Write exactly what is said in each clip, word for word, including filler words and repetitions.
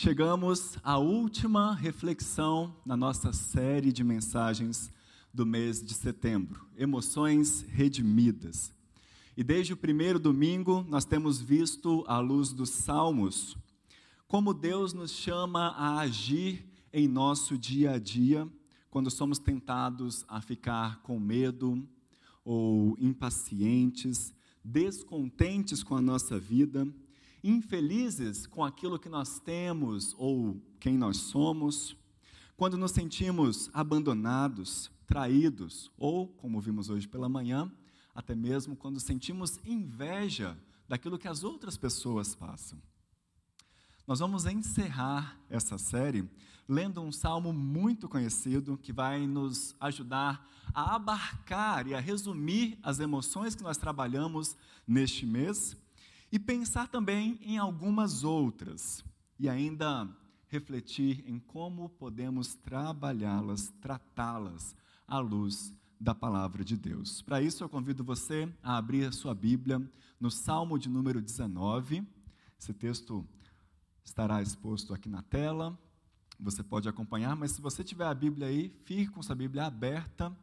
Chegamos à última reflexão na nossa série de mensagens do mês de setembro, Emoções Redimidas. E desde o primeiro domingo, nós temos visto, à luz dos Salmos, como Deus nos chama a agir em nosso dia a dia, quando somos tentados a ficar com medo ou impacientes, descontentes com a nossa vida, infelizes com aquilo que nós temos ou quem nós somos, quando nos sentimos abandonados, traídos, ou, como vimos hoje pela manhã, até mesmo quando sentimos inveja daquilo que as outras pessoas passam. Nós vamos encerrar essa série lendo um salmo muito conhecido que vai nos ajudar a abarcar e a resumir as emoções que nós trabalhamos neste mês e pensar também em algumas outras e ainda refletir em como podemos trabalhá-las, tratá-las à luz da palavra de Deus. Para isso, eu convido você a abrir a sua Bíblia no Salmo de número dezenove. Esse texto estará exposto aqui na tela. Você pode acompanhar, mas se você tiver a Bíblia aí, fique com sua Bíblia aberta,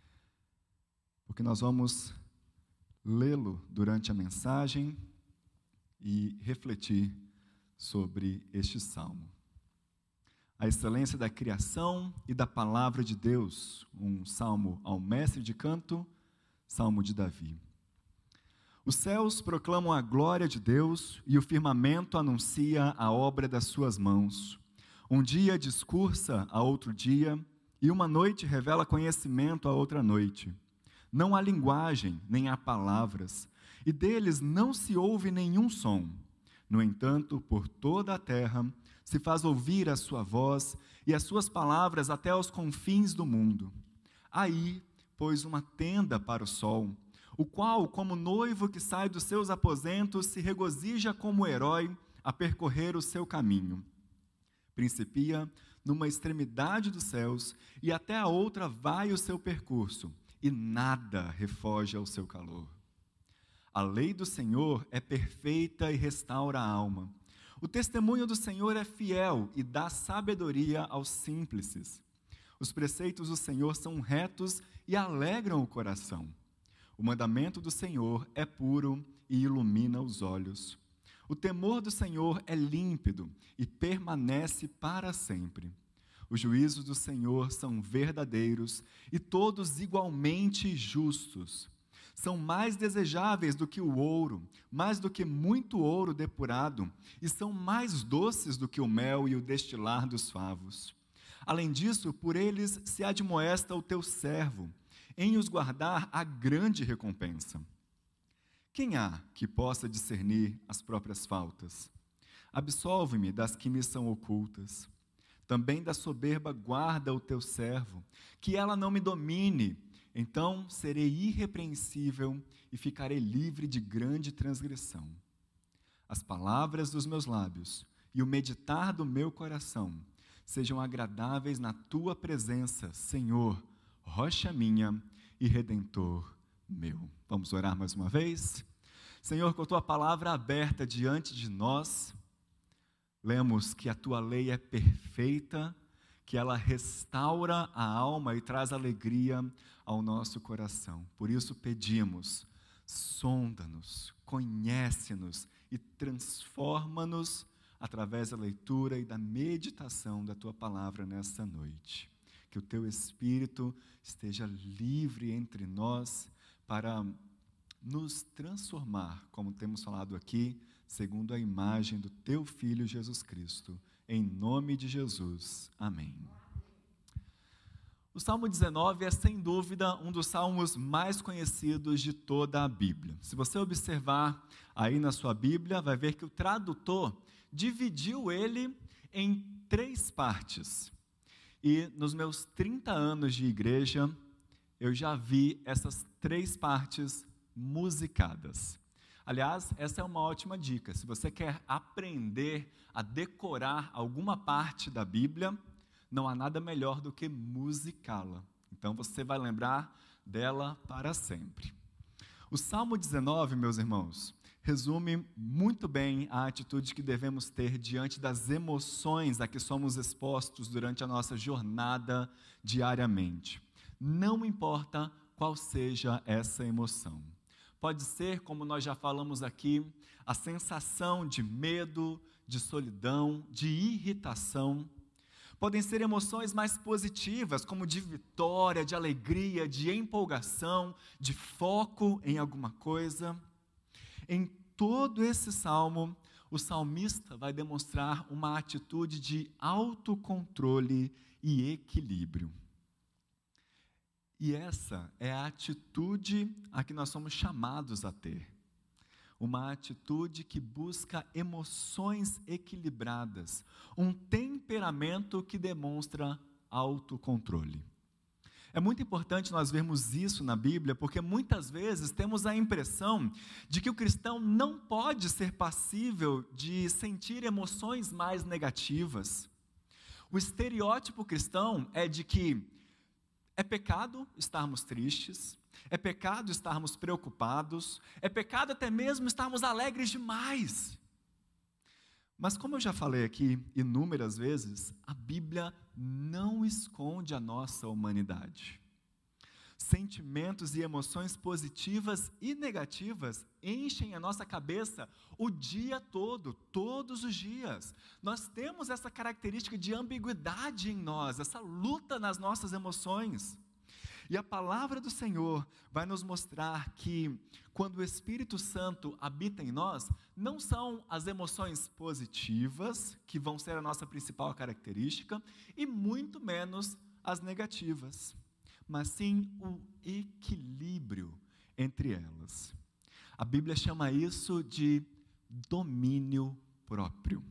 porque nós vamos lê-lo durante a mensagem e refletir sobre este salmo. A excelência da criação e da palavra de Deus, um salmo ao mestre de canto, salmo de Davi. Os céus proclamam a glória de Deus e o firmamento anuncia a obra das suas mãos. Um dia discursa a outro dia e uma noite revela conhecimento a outra noite. Não há linguagem, nem há palavras, e deles não se ouve nenhum som. No entanto, por toda a terra se faz ouvir a sua voz e as suas palavras até aos confins do mundo. Aí pôs uma tenda para o sol, o qual, como noivo que sai dos seus aposentos, se regozija como herói a percorrer o seu caminho. Principia numa extremidade dos céus e até a outra vai o seu percurso, e nada refoge ao seu calor. A lei do Senhor é perfeita e restaura a alma. O testemunho do Senhor é fiel e dá sabedoria aos simples. Os preceitos do Senhor são retos e alegram o coração. O mandamento do Senhor é puro e ilumina os olhos. O temor do Senhor é límpido e permanece para sempre. Os juízos do Senhor são verdadeiros e todos igualmente justos. São mais desejáveis do que o ouro, mais do que muito ouro depurado, e são mais doces do que o mel e o destilar dos favos. Além disso, por eles se admoesta o teu servo, em os guardar a grande recompensa. Quem há que possa discernir as próprias faltas? Absolve-me das que me são ocultas. Também da soberba guarda o teu servo, que ela não me domine. Então serei irrepreensível e ficarei livre de grande transgressão. As palavras dos meus lábios e o meditar do meu coração sejam agradáveis na tua presença, Senhor, rocha minha e redentor meu. Vamos orar mais uma vez? Senhor, com a tua palavra aberta diante de nós, lemos que a tua lei é perfeita, que ela restaura a alma e traz alegria ao nosso coração. Por isso pedimos, sonda-nos, conhece-nos e transforma-nos através da leitura e da meditação da tua palavra nessa noite. Que o teu Espírito esteja livre entre nós para nos transformar, como temos falado aqui, segundo a imagem do teu Filho Jesus Cristo. Em nome de Jesus. Amém. O Salmo dezenove é, sem dúvida, um dos salmos mais conhecidos de toda a Bíblia. Se você observar aí na sua Bíblia, vai ver que o tradutor dividiu ele em três partes. E nos meus trinta anos de igreja, eu já vi essas três partes musicadas. Aliás, essa é uma ótima dica. Se você quer aprender a decorar alguma parte da Bíblia, não há nada melhor do que musicá-la. Então você vai lembrar dela para sempre. O Salmo dezenove, meus irmãos, resume muito bem a atitude que devemos ter diante das emoções a que somos expostos durante a nossa jornada diariamente. Não importa qual seja essa emoção. Pode ser, como nós já falamos aqui, a sensação de medo, de solidão, de irritação. Podem ser emoções mais positivas, como de vitória, de alegria, de empolgação, de foco em alguma coisa. Em todo esse salmo, o salmista vai demonstrar uma atitude de autocontrole e equilíbrio. E essa é a atitude a que nós somos chamados a ter. Uma atitude que busca emoções equilibradas, um temperamento que demonstra autocontrole. É muito importante nós vermos isso na Bíblia, porque muitas vezes temos a impressão de que o cristão não pode ser passível de sentir emoções mais negativas. O estereótipo cristão é de que é pecado estarmos tristes, é pecado estarmos preocupados, é pecado até mesmo estarmos alegres demais. Mas como eu já falei aqui inúmeras vezes, a Bíblia não esconde a nossa humanidade. Sentimentos e emoções positivas e negativas enchem a nossa cabeça o dia todo, todos os dias. Nós temos essa característica de ambiguidade em nós, essa luta nas nossas emoções. E a palavra do Senhor vai nos mostrar que, quando o Espírito Santo habita em nós, não são as emoções positivas, que vão ser a nossa principal característica, e muito menos as negativas, mas sim o equilíbrio entre elas. A Bíblia chama isso de domínio próprio,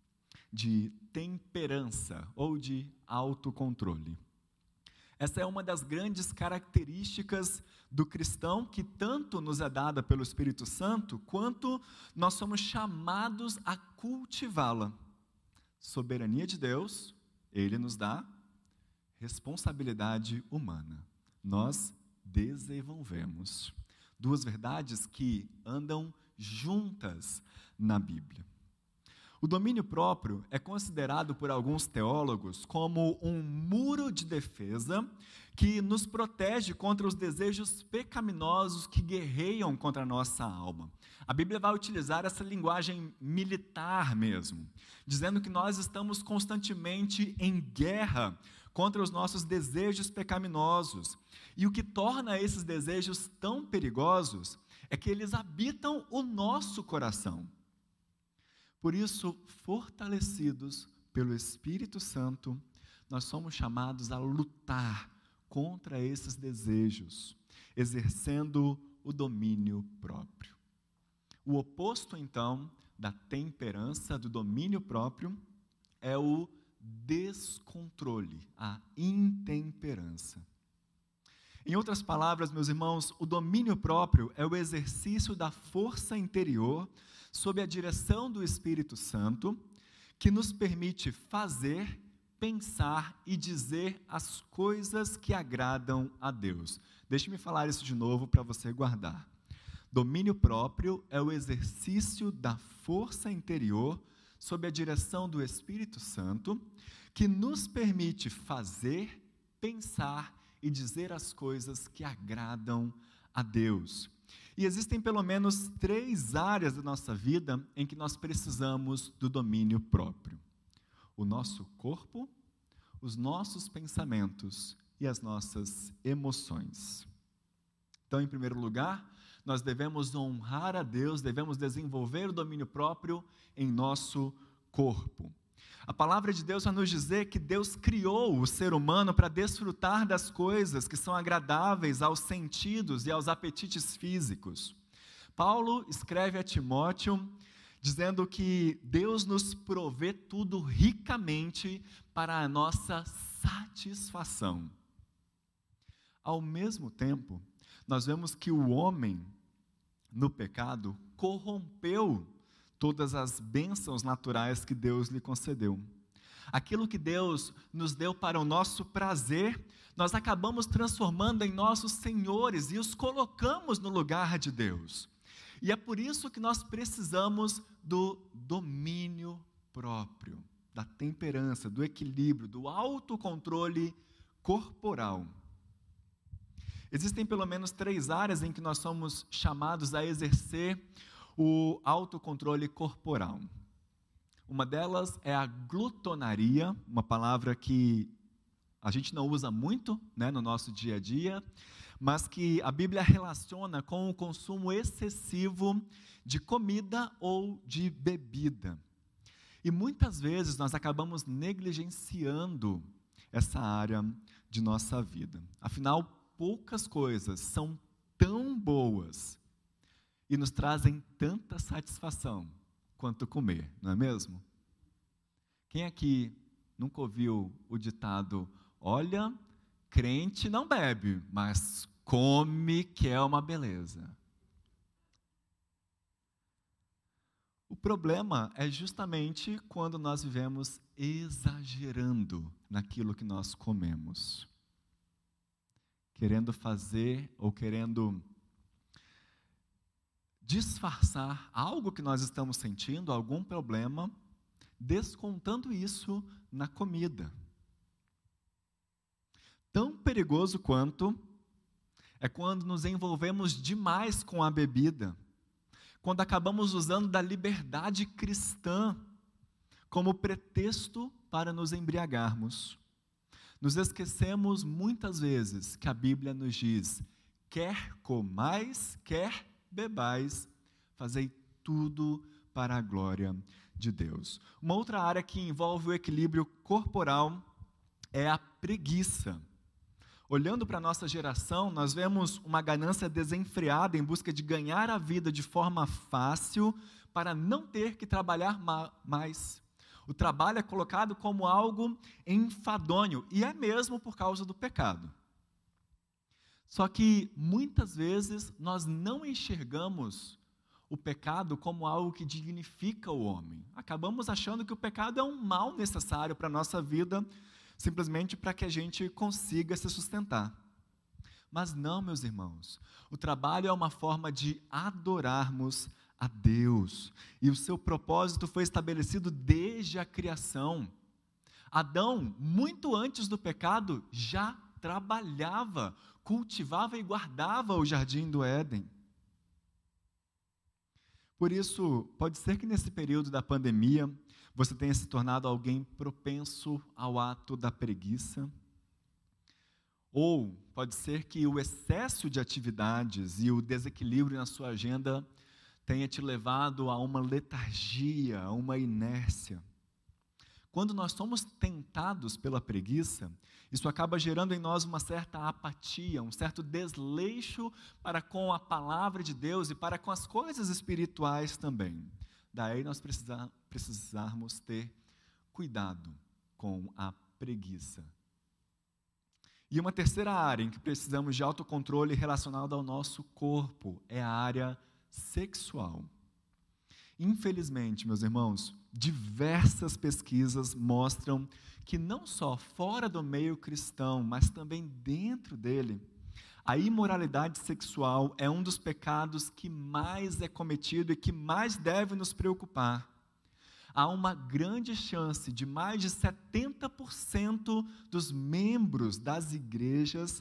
de temperança ou de autocontrole. Essa é uma das grandes características do cristão que tanto nos é dada pelo Espírito Santo, quanto nós somos chamados a cultivá-la. Soberania de Deus, Ele nos dá responsabilidade humana. Nós desenvolvemos. Duas verdades que andam juntas na Bíblia. O domínio próprio é considerado por alguns teólogos como um muro de defesa que nos protege contra os desejos pecaminosos que guerreiam contra a nossa alma. A Bíblia vai utilizar essa linguagem militar mesmo, dizendo que nós estamos constantemente em guerra contra os nossos desejos pecaminosos. E o que torna esses desejos tão perigosos é que eles habitam o nosso coração. Por isso, fortalecidos pelo Espírito Santo, nós somos chamados a lutar contra esses desejos, exercendo o domínio próprio. O oposto, então, da temperança, do domínio próprio, é o descontrole, a intemperança. Em outras palavras, meus irmãos, o domínio próprio é o exercício da força interior sob a direção do Espírito Santo, que nos permite fazer, pensar e dizer as coisas que agradam a Deus. Deixe-me falar isso de novo para você guardar. Domínio próprio é o exercício da força interior sob a direção do Espírito Santo, que nos permite fazer, pensar e dizer as coisas que agradam a Deus. E existem pelo menos três áreas da nossa vida em que nós precisamos do domínio próprio: o nosso corpo, os nossos pensamentos e as nossas emoções. Então, em primeiro lugar, nós devemos honrar a Deus, devemos desenvolver o domínio próprio em nosso corpo. A palavra de Deus vai nos dizer que Deus criou o ser humano para desfrutar das coisas que são agradáveis aos sentidos e aos apetites físicos. Paulo escreve a Timóteo dizendo que Deus nos provê tudo ricamente para a nossa satisfação. Ao mesmo tempo, nós vemos que o homem, no pecado, corrompeu todas as bênçãos naturais que Deus lhe concedeu. Aquilo que Deus nos deu para o nosso prazer, nós acabamos transformando em nossos senhores e os colocamos no lugar de Deus. E é por isso que nós precisamos do domínio próprio, da temperança, do equilíbrio, do autocontrole corporal. Existem pelo menos três áreas em que nós somos chamados a exercer o autocontrole corporal. Uma delas é a glutonaria, uma palavra que a gente não usa muito, né, no nosso dia a dia, mas que a Bíblia relaciona com o consumo excessivo de comida ou de bebida. E muitas vezes nós acabamos negligenciando essa área de nossa vida. Afinal, poucas coisas são tão boas e nos trazem tanta satisfação quanto comer, não é mesmo? Quem aqui nunca ouviu o ditado: olha, crente não bebe, mas come que é uma beleza? O problema é justamente quando nós vivemos exagerando naquilo que nós comemos. Querendo fazer ou querendo disfarçar algo que nós estamos sentindo, algum problema, descontando isso na comida. Tão perigoso quanto é quando nos envolvemos demais com a bebida, quando acabamos usando da liberdade cristã como pretexto para nos embriagarmos. Nos esquecemos muitas vezes que a Bíblia nos diz: quer comais, quer bebais, fazei tudo para a glória de Deus. Uma outra área que envolve o equilíbrio corporal é a preguiça. Olhando para a nossa geração, nós vemos uma ganância desenfreada em busca de ganhar a vida de forma fácil para não ter que trabalhar ma- mais. O trabalho é colocado como algo enfadonho, e é mesmo por causa do pecado. Só que, muitas vezes, nós não enxergamos o pecado como algo que dignifica o homem. Acabamos achando que o pecado é um mal necessário para a nossa vida, simplesmente para que a gente consiga se sustentar. Mas não, meus irmãos, o trabalho é uma forma de adorarmos a Deus, e o seu propósito foi estabelecido desde a criação. Adão, muito antes do pecado, já trabalhava, cultivava e guardava o jardim do Éden. Por isso, pode ser que nesse período da pandemia, você tenha se tornado alguém propenso ao ato da preguiça. Ou pode ser que o excesso de atividades e o desequilíbrio na sua agenda tenha te levado a uma letargia, a uma inércia. Quando nós somos tentados pela preguiça, isso acaba gerando em nós uma certa apatia, um certo desleixo para com a palavra de Deus e para com as coisas espirituais também. Daí nós precisa, precisarmos ter cuidado com a preguiça. E uma terceira área em que precisamos de autocontrole relacionado ao nosso corpo é a área sexual. Infelizmente, meus irmãos, diversas pesquisas mostram que não só fora do meio cristão, mas também dentro dele, a imoralidade sexual é um dos pecados que mais é cometido e que mais deve nos preocupar. Há uma grande chance de mais de setenta por cento dos membros das igrejas,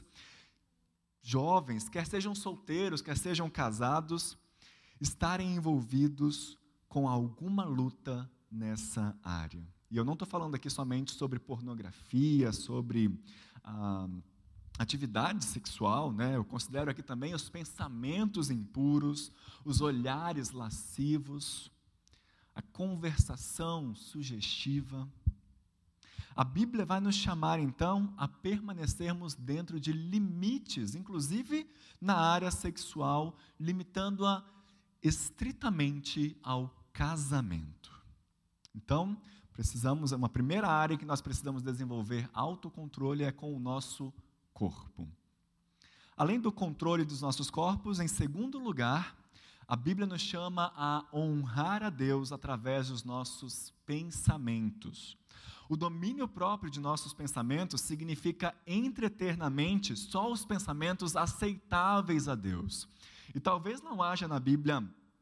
jovens, quer sejam solteiros, quer sejam casados, estarem envolvidos com alguma luta nessa área. E eu não estou falando aqui somente sobre pornografia, sobre ah, atividade sexual, né? Eu considero aqui também os pensamentos impuros, os olhares lascivos, a conversação sugestiva. A Bíblia vai nos chamar, então, a permanecermos dentro de limites, inclusive na área sexual, limitando-a estritamente ao casamento. Então, precisamos, uma primeira área que nós precisamos desenvolver autocontrole é com o nosso corpo. Além do controle dos nossos corpos, em segundo lugar, a Bíblia nos chama a honrar a Deus através dos nossos pensamentos. O domínio próprio de nossos pensamentos significa entreter na mente só os pensamentos aceitáveis a Deus. E talvez não haja na Bíblia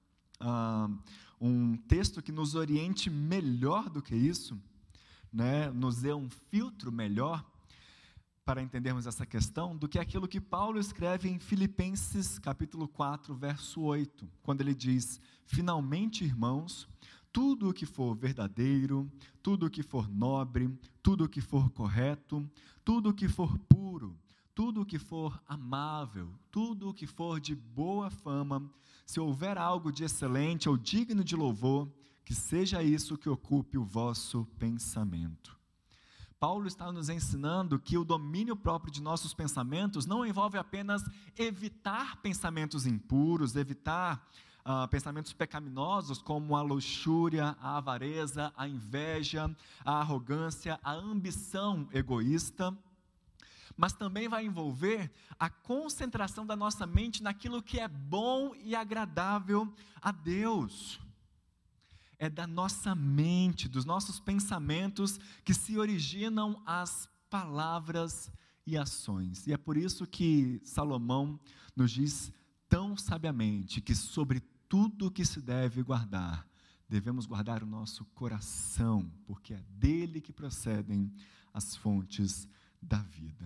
ah, um texto que nos oriente melhor do que isso, né, nos dê um filtro melhor para entendermos essa questão, do que aquilo que Paulo escreve em Filipenses capítulo quatro, verso oito, quando ele diz: finalmente, irmãos, tudo o que for verdadeiro, tudo o que for nobre, tudo o que for correto, tudo o que for puro, tudo o que for amável, tudo o que for de boa fama, se houver algo de excelente ou digno de louvor, que seja isso que ocupe o vosso pensamento. Paulo está nos ensinando que o domínio próprio de nossos pensamentos não envolve apenas evitar pensamentos impuros, evitar uh, pensamentos pecaminosos como a luxúria, a avareza, a inveja, a arrogância, a ambição egoísta, mas também vai envolver a concentração da nossa mente naquilo que é bom e agradável a Deus. É da nossa mente, dos nossos pensamentos, que se originam as palavras e ações. E é por isso que Salomão nos diz tão sabiamente que sobre tudo que se deve guardar, devemos guardar o nosso coração, porque é dele que procedem as fontes da vida.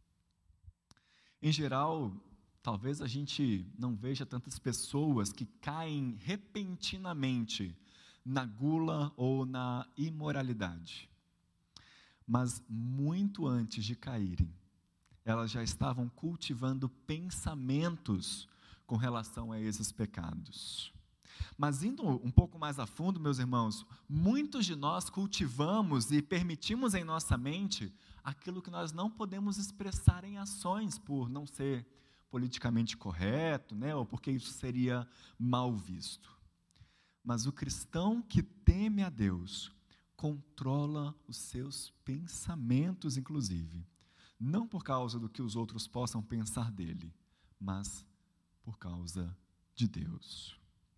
Em geral, talvez a gente não veja tantas pessoas que caem repentinamente na gula ou na imoralidade. Mas muito antes de caírem, elas já estavam cultivando pensamentos com relação a esses pecados. Mas indo um pouco mais a fundo, meus irmãos, muitos de nós cultivamos e permitimos em nossa mente aquilo que nós não podemos expressar em ações por não ser politicamente correto, né, ou porque isso seria mal visto. Mas o cristão que teme a Deus controla os seus pensamentos, inclusive, não por causa do que os outros possam pensar dele, mas por causa de Deus.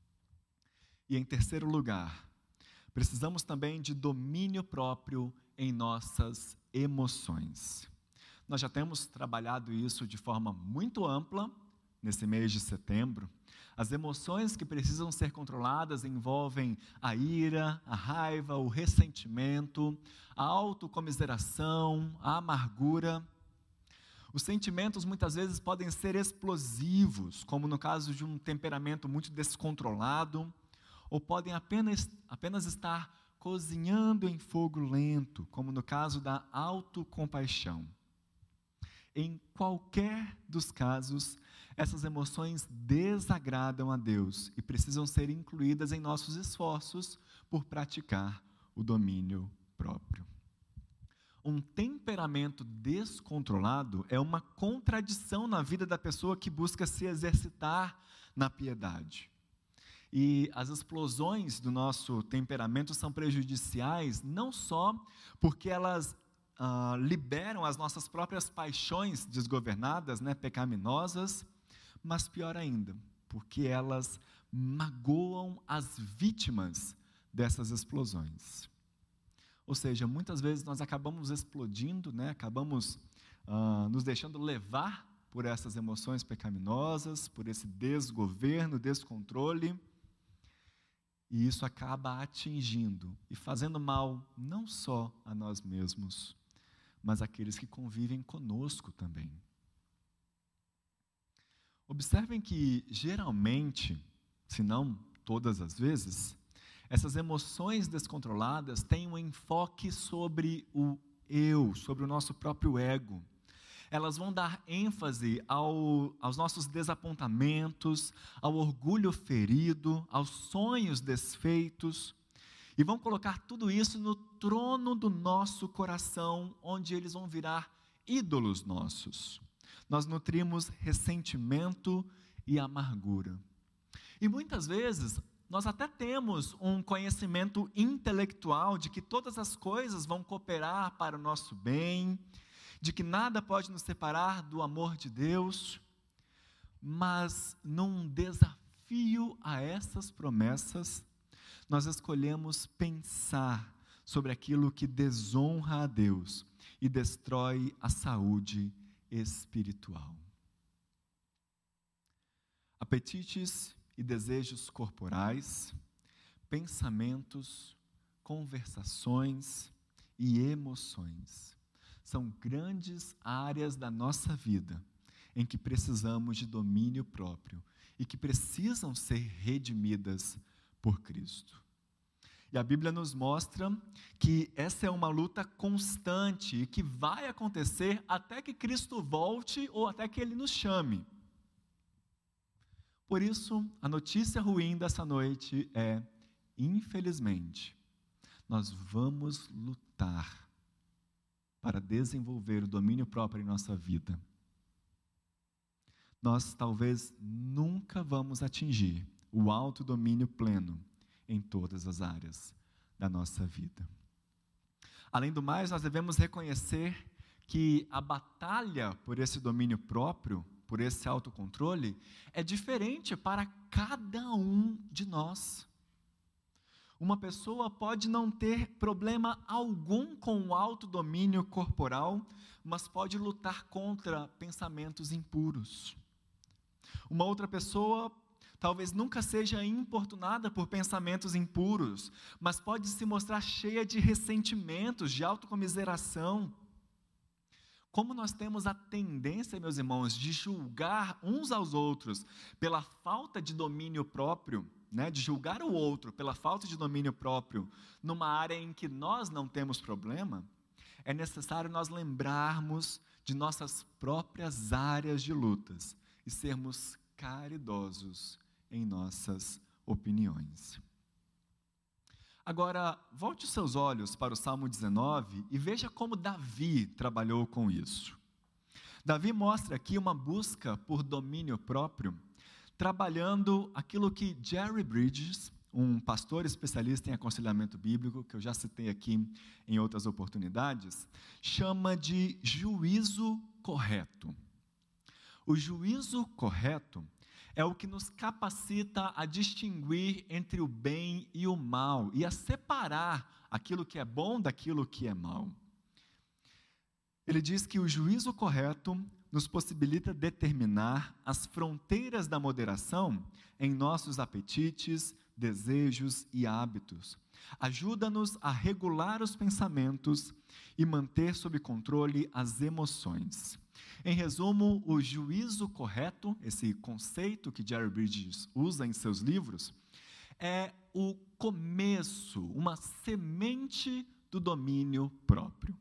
E em terceiro lugar, precisamos também de domínio próprio em nossas emoções. Nós já temos trabalhado isso de forma muito ampla nesse mês de setembro. As emoções que precisam ser controladas envolvem a ira, a raiva, o ressentimento, a autocomiseração, a amargura. Os sentimentos muitas vezes podem ser explosivos, como no caso de um temperamento muito descontrolado, ou podem apenas, apenas estar cozinhando em fogo lento, como no caso da autocompaixão. Em qualquer dos casos, essas emoções desagradam a Deus e precisam ser incluídas em nossos esforços por praticar o domínio próprio. Um temperamento descontrolado é uma contradição na vida da pessoa que busca se exercitar na piedade. E as explosões do nosso temperamento são prejudiciais não só porque elas ah, liberam as nossas próprias paixões desgovernadas, né, pecaminosas, mas pior ainda, porque elas magoam as vítimas dessas explosões. Ou seja, muitas vezes nós acabamos explodindo, né, acabamos ah, nos deixando levar por essas emoções pecaminosas, por esse desgoverno, descontrole, e isso acaba atingindo e fazendo mal não só a nós mesmos, mas àqueles que convivem conosco também. Observem que, geralmente, se não todas as vezes, essas emoções descontroladas têm um enfoque sobre o eu, sobre o nosso próprio ego. Elas vão dar ênfase ao, aos nossos desapontamentos, ao orgulho ferido, aos sonhos desfeitos, e vão colocar tudo isso no trono do nosso coração, onde eles vão virar ídolos nossos. Nós nutrimos ressentimento e amargura. E muitas vezes, nós até temos um conhecimento intelectual de que todas as coisas vão cooperar para o nosso bem, de que nada pode nos separar do amor de Deus, mas num desafio a essas promessas, nós escolhemos pensar sobre aquilo que desonra a Deus e destrói a saúde espiritual. Apetites e desejos corporais, pensamentos, conversações e emoções. São grandes áreas da nossa vida em que precisamos de domínio próprio e que precisam ser redimidas por Cristo. E a Bíblia nos mostra que essa é uma luta constante e que vai acontecer até que Cristo volte ou até que Ele nos chame. Por isso, a notícia ruim dessa noite é, infelizmente, nós vamos lutar para desenvolver o domínio próprio em nossa vida. Nós talvez nunca vamos atingir o autodomínio pleno em todas as áreas da nossa vida. Além do mais, nós devemos reconhecer que a batalha por esse domínio próprio, por esse autocontrole, é diferente para cada um de nós. Uma pessoa pode não ter problema algum com o autodomínio corporal, mas pode lutar contra pensamentos impuros. Uma outra pessoa talvez nunca seja importunada por pensamentos impuros, mas pode se mostrar cheia de ressentimentos, de autocomiseração. Como nós temos a tendência, meus irmãos, de julgar uns aos outros pela falta de domínio próprio, né, de julgar o outro pela falta de domínio próprio, numa área em que nós não temos problema, é necessário nós lembrarmos de nossas próprias áreas de lutas e sermos caridosos em nossas opiniões. Agora, volte os seus olhos para o Salmo dezenove e veja como Davi trabalhou com isso. Davi mostra aqui uma busca por domínio próprio, trabalhando aquilo que Jerry Bridges, um pastor especialista em aconselhamento bíblico, que eu já citei aqui em outras oportunidades, chama de juízo correto. O juízo correto é o que nos capacita a distinguir entre o bem e o mal, e a separar aquilo que é bom daquilo que é mal. Ele diz que o juízo correto nos possibilita determinar as fronteiras da moderação em nossos apetites, desejos e hábitos. Ajuda-nos a regular os pensamentos e manter sob controle as emoções. Em resumo, o juízo correto, esse conceito que Jerry Bridges usa em seus livros, é o começo, uma semente do domínio próprio.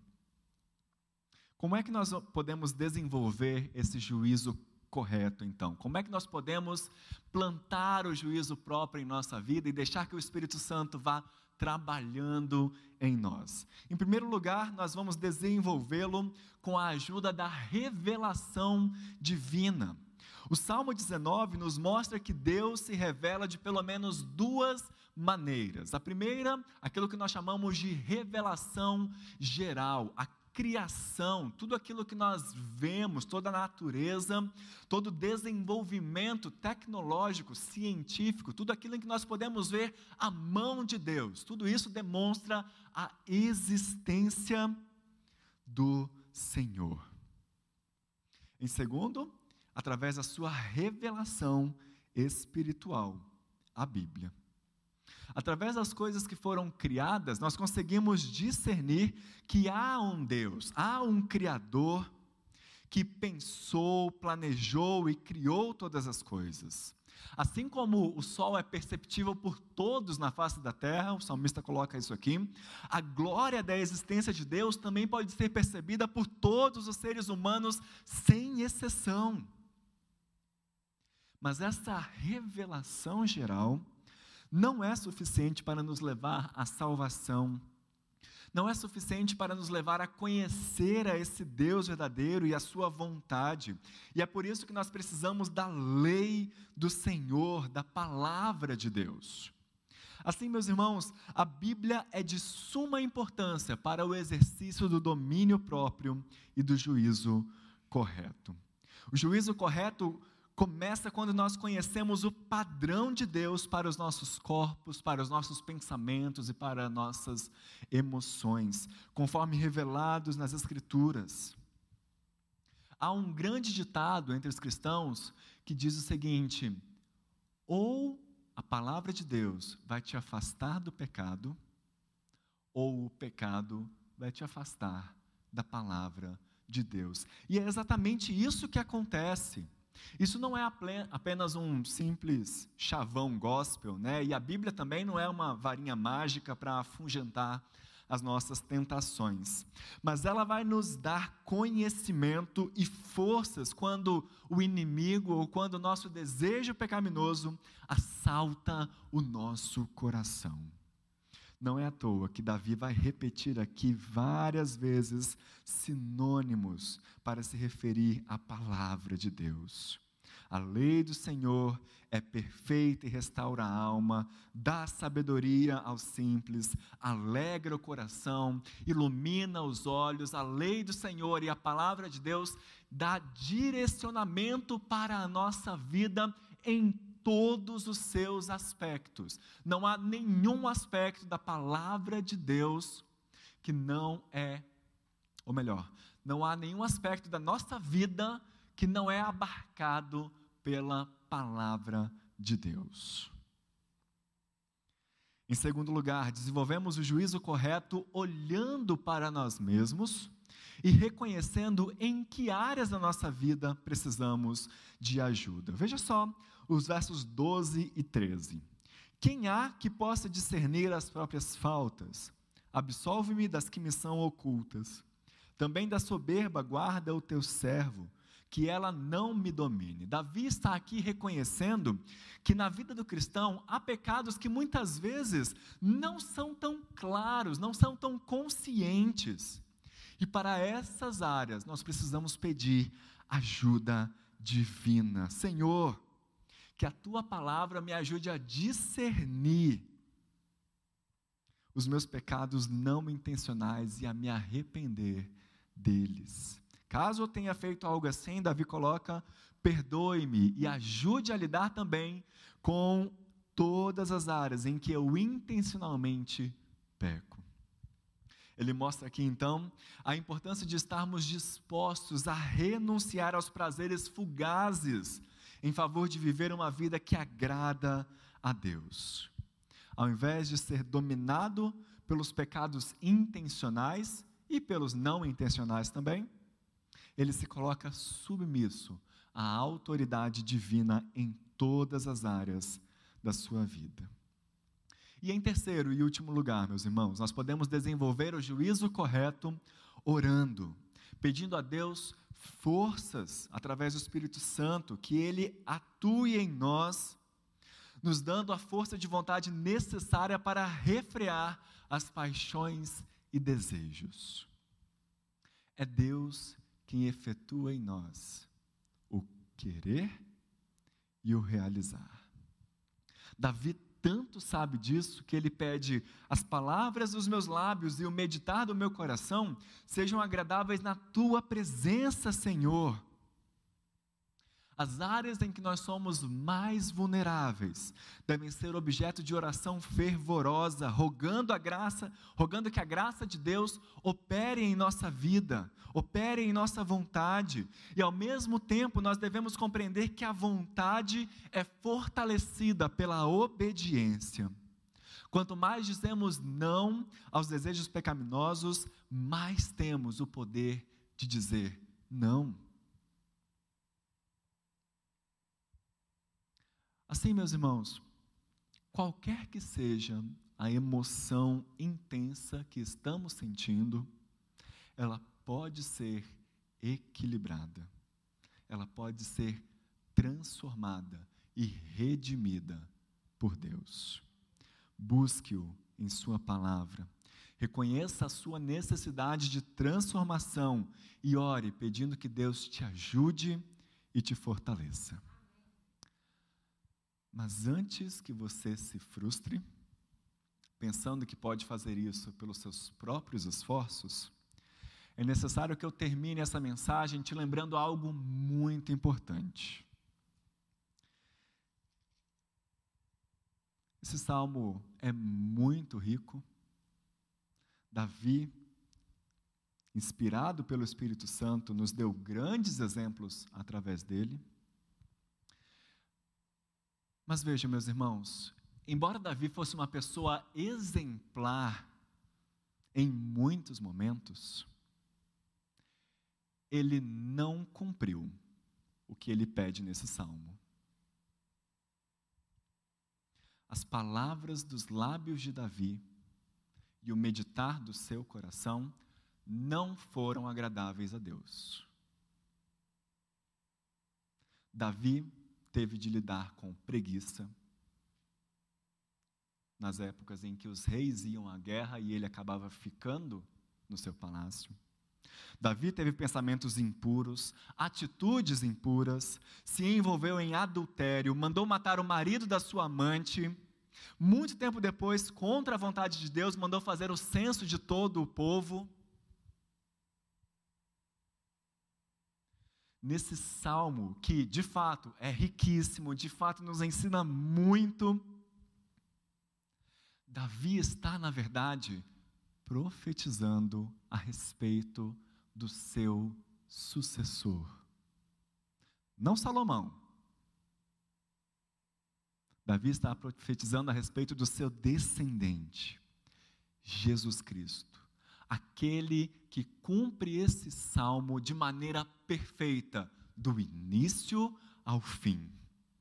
Como é que nós podemos desenvolver esse juízo correto, então? Como é que nós podemos plantar o juízo próprio em nossa vida e deixar que o Espírito Santo vá trabalhando em nós? Em primeiro lugar, nós vamos desenvolvê-lo com a ajuda da revelação divina. O Salmo dezenove nos mostra que Deus se revela de pelo menos duas maneiras. A primeira, aquilo que nós chamamos de revelação geral, a criação, tudo aquilo que nós vemos, toda a natureza, todo o desenvolvimento tecnológico, científico, tudo aquilo em que nós podemos ver a mão de Deus, tudo isso demonstra a existência do Senhor. Em segundo, através da sua revelação espiritual, a Bíblia. Através das coisas que foram criadas, nós conseguimos discernir que há um Deus, há um Criador que pensou, planejou e criou todas as coisas. Assim como o sol é perceptível por todos na face da terra, o salmista coloca isso aqui, a glória da existência de Deus também pode ser percebida por todos os seres humanos, sem exceção. Mas essa revelação geral não é suficiente para nos levar à salvação, não é suficiente para nos levar a conhecer a esse Deus verdadeiro e a sua vontade, e é por isso que nós precisamos da lei do Senhor, da palavra de Deus. Assim, meus irmãos, a Bíblia é de suma importância para o exercício do domínio próprio e do juízo correto. O juízo correto começa quando nós conhecemos o padrão de Deus para os nossos corpos, para os nossos pensamentos e para nossas emoções, conforme revelados nas Escrituras. Há um grande ditado entre os cristãos que diz o seguinte: Ou a palavra de Deus vai te afastar do pecado, ou o pecado vai te afastar da palavra de Deus. E é exatamente isso que acontece. Isso não é apenas um simples chavão gospel, né? E a Bíblia também não é uma varinha mágica para afugentar as nossas tentações. Mas ela vai nos dar conhecimento e forças quando o inimigo ou quando o nosso desejo pecaminoso assalta o nosso coração. Não é à toa que Davi vai repetir aqui várias vezes sinônimos para se referir à palavra de Deus. A lei do Senhor é perfeita e restaura a alma, dá sabedoria aos simples, alegra o coração, ilumina os olhos. A lei do Senhor e a palavra de Deus dá direcionamento para a nossa vida em todos os seus aspectos. Não há nenhum aspecto da palavra de Deus que não é, ou melhor, não há nenhum aspecto da nossa vida que não é abarcado pela palavra de Deus. Em segundo lugar, desenvolvemos o juízo correto olhando para nós mesmos e reconhecendo em que áreas da nossa vida precisamos de ajuda. Veja só os versos doze e treze. Quem há que possa discernir as próprias faltas? Absolve-me das que me são ocultas. Também da soberba guarda o teu servo, que ela não me domine. Davi está aqui reconhecendo que na vida do cristão há pecados que muitas vezes não são tão claros, não são tão conscientes. E para essas áreas nós precisamos pedir ajuda divina. Senhor, que a tua palavra me ajude a discernir os meus pecados não intencionais e a me arrepender deles. Caso eu tenha feito algo assim, Davi coloca, perdoe-me e ajude a lidar também com todas as áreas em que eu intencionalmente peco. Ele mostra aqui então a importância de estarmos dispostos a renunciar aos prazeres fugazes em favor de viver uma vida que agrada a Deus. Ao invés de ser dominado pelos pecados intencionais e pelos não intencionais também, ele se coloca submisso à autoridade divina em todas as áreas da sua vida. E em terceiro e último lugar, meus irmãos, nós podemos desenvolver o juízo correto orando, pedindo a Deus forças através do Espírito Santo, que Ele atue em nós, nos dando a força de vontade necessária para refrear as paixões e desejos. É Deus quem efetua em nós o querer e o realizar. Davi tanto sabe disso que ele pede: as palavras dos meus lábios e o meditar do meu coração sejam agradáveis na tua presença, Senhor. As áreas em que nós somos mais vulneráveis devem ser objeto de oração fervorosa, rogando a graça, rogando que a graça de Deus opere em nossa vida, opere em nossa vontade. E ao mesmo tempo nós devemos compreender que a vontade é fortalecida pela obediência. Quanto mais dizemos não aos desejos pecaminosos, mais temos o poder de dizer não. Assim, meus irmãos, qualquer que seja a emoção intensa que estamos sentindo, ela pode ser equilibrada, ela pode ser transformada e redimida por Deus. Busque-o em sua palavra, reconheça a sua necessidade de transformação e ore pedindo que Deus te ajude e te fortaleça. Mas antes que você se frustre, pensando que pode fazer isso pelos seus próprios esforços, é necessário que eu termine essa mensagem te lembrando algo muito importante. Esse salmo é muito rico. Davi, inspirado pelo Espírito Santo, nos deu grandes exemplos através dele. Mas vejam, meus irmãos, embora Davi fosse uma pessoa exemplar em muitos momentos, ele não cumpriu o que ele pede nesse salmo. As palavras dos lábios de Davi e o meditar do seu coração não foram agradáveis a Deus. Davi teve de lidar com preguiça, nas épocas em que os reis iam à guerra e ele acabava ficando no seu palácio. Davi teve pensamentos impuros, atitudes impuras, se envolveu em adultério, mandou matar o marido da sua amante. Muito tempo depois, contra a vontade de Deus, mandou fazer o censo de todo o povo. Nesse salmo, que de fato é riquíssimo, de fato nos ensina muito, Davi está, na verdade, profetizando a respeito do seu sucessor. Não Salomão. Davi está profetizando a respeito do seu descendente, Jesus Cristo. Aquele que cumpre esse salmo de maneira perfeita, do início ao fim.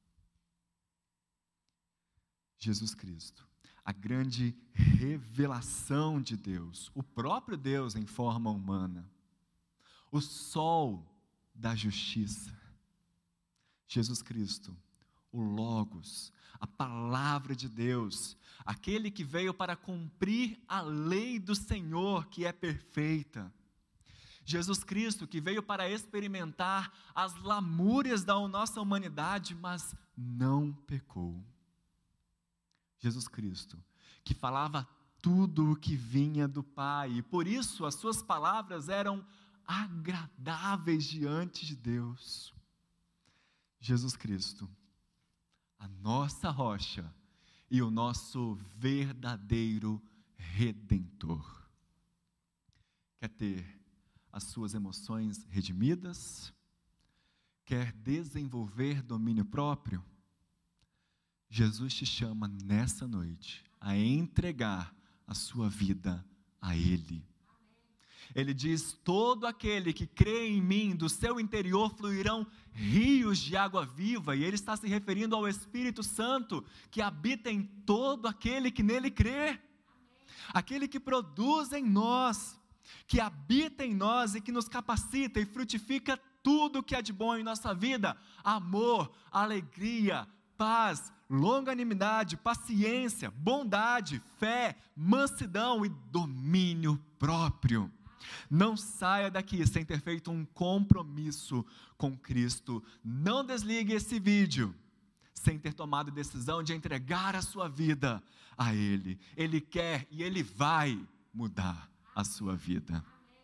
Jesus Cristo, a grande revelação de Deus, o próprio Deus em forma humana, o sol da justiça. Jesus Cristo, o Logos, a palavra de Deus, aquele que veio para cumprir a lei do Senhor, que é perfeita. Jesus Cristo, que veio para experimentar as lamúrias da nossa humanidade, mas não pecou. Jesus Cristo, que falava tudo o que vinha do Pai, e por isso as suas palavras eram agradáveis diante de Deus. Jesus Cristo, a nossa rocha e o nosso verdadeiro Redentor. Quer ter as suas emoções redimidas? Quer desenvolver domínio próprio? Jesus te chama nessa noite a entregar a sua vida a Ele. Ele diz: todo aquele que crê em mim, do seu interior fluirão rios de água viva, e ele está se referindo ao Espírito Santo, que habita em todo aquele que nele crê. Aquele que produz em nós, que habita em nós e que nos capacita e frutifica tudo o que há de bom em nossa vida: amor, alegria, paz, longanimidade, paciência, bondade, fé, mansidão e domínio próprio. Não saia daqui sem ter feito um compromisso com Cristo. Não desligue esse vídeo sem ter tomado a decisão de entregar a sua vida a Ele. Ele quer e Ele vai mudar a sua vida.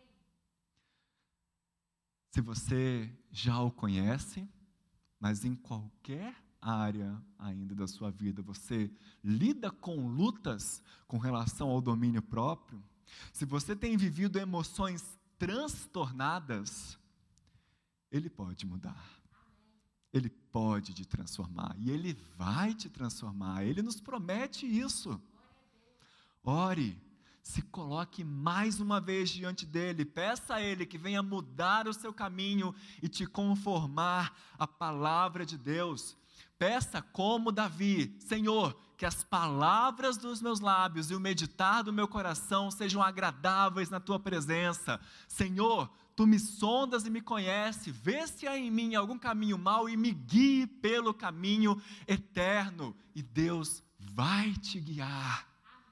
Se você já o conhece, mas em qualquer área ainda da sua vida você lida com lutas com relação ao domínio próprio, se você tem vivido emoções transtornadas, Ele pode mudar. Ele pode te transformar. E Ele vai te transformar. Ele nos promete isso. Ore, se coloque mais uma vez diante dEle. Peça a Ele que venha mudar o seu caminho e te conformar à palavra de Deus. Peça como Davi: Senhor, que as palavras dos meus lábios e o meditar do meu coração sejam agradáveis na Tua presença. Senhor, Tu me sondas e me conheces, vê se há em mim algum caminho mau e me guie pelo caminho eterno. E Deus vai te guiar.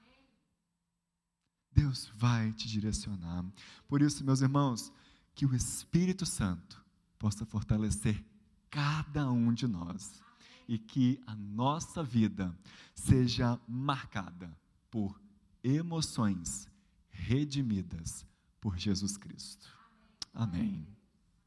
Deus vai te direcionar. Por isso, meus irmãos, que o Espírito Santo possa fortalecer cada um de nós. E que a nossa vida seja marcada por emoções redimidas por Jesus Cristo. Amém.